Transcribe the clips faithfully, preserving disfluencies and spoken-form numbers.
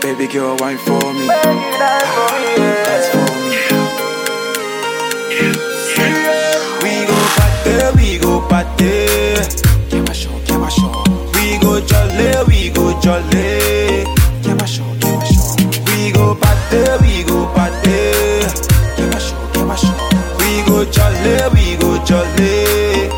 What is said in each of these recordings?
Baby girl, wine for me. Dance for me, yeah. Dance for me. We go party, we go party. Give a show, give a show. We go jolly, we go jolly. Give a show, give a show. We go party, we go party. Give a show, give a show. We go jolly, we go jolly.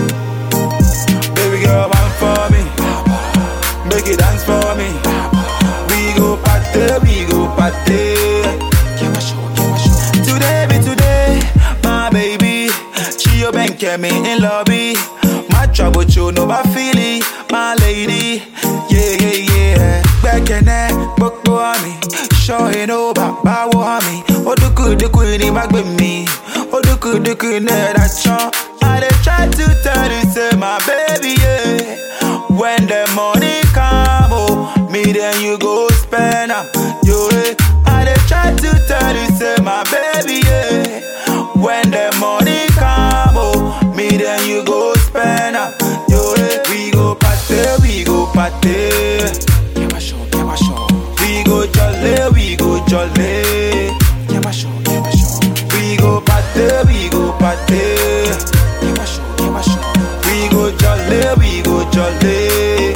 Baby girl, wine for me. Make it dance for me. We go party, we go party. Give a show, give a show. Today be today, my baby. Chio benke me in lobby. My trouble show no ba feely, my lady. Yeah, yeah, yeah. Back in there, book for me. Show it over, bow on me. Oh, the good, the good, in back with me. Oh, the good, the good, that show. I dey try to tell you, say my baby, yeah. When the money come, oh, me then you go spend am, yo, eh. I dey try to tell you, say my baby, yeah. When the money come, oh, me then you go spend am, yo, eh. We go party, we go party. Give a show, give a show. We go jolly, we go jolly. Give a show, give a show. We go party, we go party. Give a show, give a show. We go jolly, we go jolly.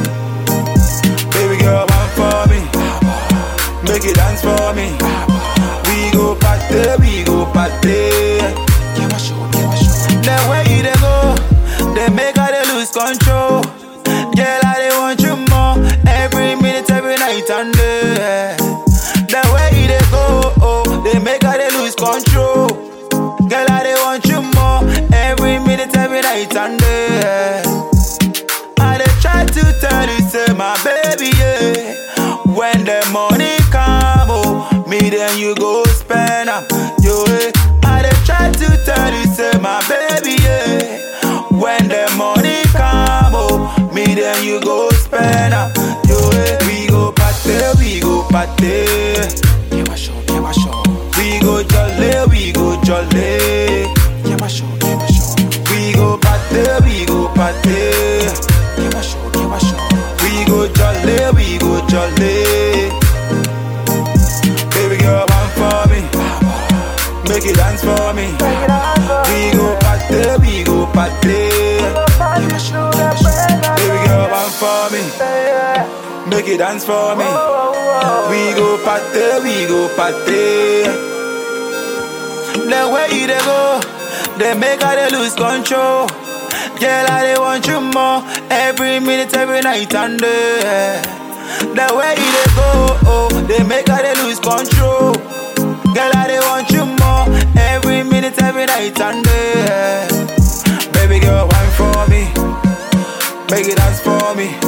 Baby girl, wine for me. Make it dance for me. We go party, we go party. Give a show, give a show. The way you dey go, they make her they lose control. Girl, I they want you more. Every minute, every night and day. The way you dey go, oh, they make her they lose control. Girl, I they want you more. Every minute, every night and day. I dey try to tell you, say my baby, yeah. When the money come, oh, me then you go spend am, yo, eh. I dey try to tell you, say my baby, yeah. When the money come, oh, me then you go spend am, yo, eh. We go party, we go party. Give a show, give a show. We go jolly, we go jolly. Give a show, give a show. We go party, we go party. Give a show, give a show. We go jolly, we go jolly. Baby girl, wine for me. Make it dance for me. We go party, we go party. Give a show, give a show. Baby girl, wine for me. Make it dance for me. We go party, we go party. The way you dey go, they make her they lose control. Girl, I they want you more. Every minute, every night and day. The way you dey go, oh, they make her they lose control. Girl, I they want you more. Every minute, every night and day. Baby girl, wine for me. Make it dance for me.